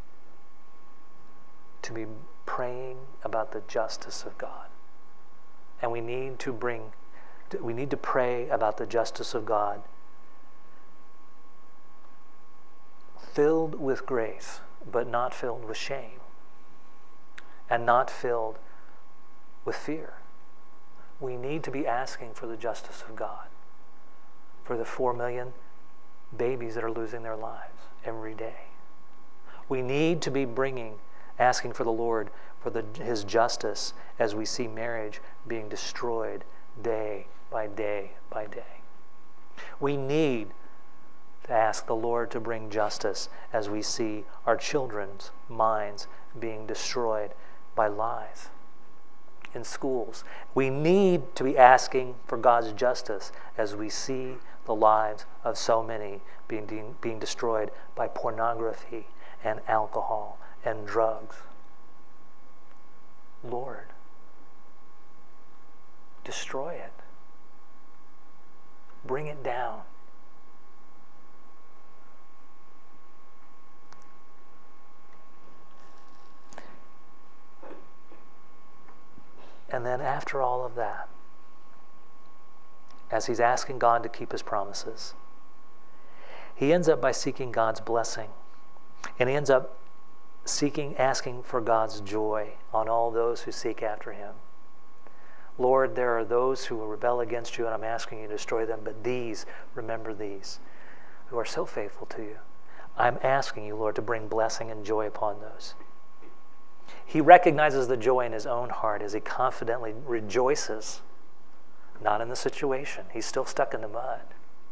to be praying about the justice of God. And we need to pray about the justice of God filled with grace, but not filled with shame, and not filled with fear. We need to be asking for the justice of God for the 4 million babies that are losing their lives every day. We need to be asking for the Lord for his justice as we see marriage being destroyed day by day by day. We need to ask the Lord to bring justice as we see our children's minds being destroyed by lies in schools. We need to be asking for God's justice as we see the lives of so many being destroyed by pornography and alcohol and drugs. Lord, destroy it. Bring it down. And then after all of that, as he's asking God to keep his promises, he ends up by seeking God's blessing. And he ends up asking for God's joy on all those who seek after him. Lord, there are those who will rebel against you, and I'm asking you to destroy them, but remember these, who are so faithful to you. I'm asking you, Lord, to bring blessing and joy upon those. He recognizes the joy in his own heart as he confidently rejoices, not in the situation. He's still stuck in the mud.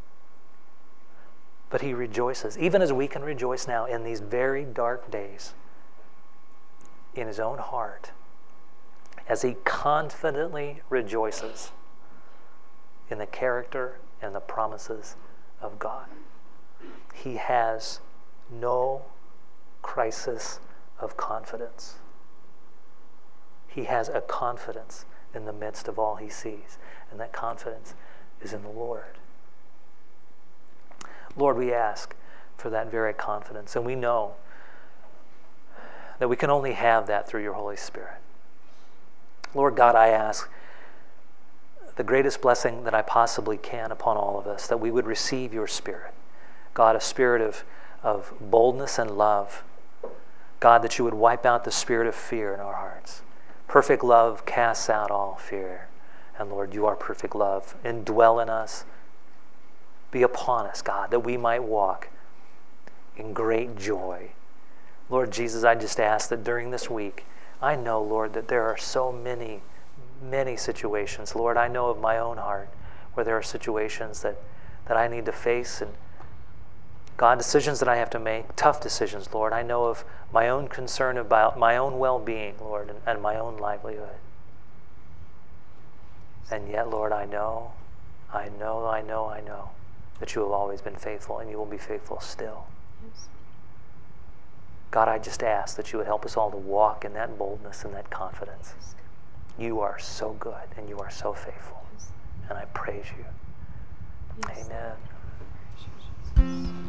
But he rejoices, even as we can rejoice now in these very dark days, in his own heart, as he confidently rejoices in the character and the promises of God. He has no crisis of confidence. He has a confidence in the midst of all he sees, and that confidence is in the Lord. Lord, we ask for that very confidence, and we know that we can only have that through your Holy Spirit. Lord God, I ask the greatest blessing that I possibly can upon all of us, that we would receive your Spirit. God, a spirit of boldness and love. God, that you would wipe out the spirit of fear in our hearts. Perfect love casts out all fear. And Lord, you are perfect love. Indwell in us. Be upon us, God, that we might walk in great joy, Lord Jesus, I just ask that during this week, I know, Lord, that there are so many, many situations. Lord, I know of my own heart where there are situations that I need to face, and God, decisions that I have to make, tough decisions, Lord. I know of my own concern about my own well-being, Lord, and my own livelihood. And yet, Lord, I know that you have always been faithful, and you will be faithful still. Yes. God, I just ask that you would help us all to walk in that boldness and that confidence. Yes. You are so good, and you are so faithful. Yes. And I praise you. Yes. Amen.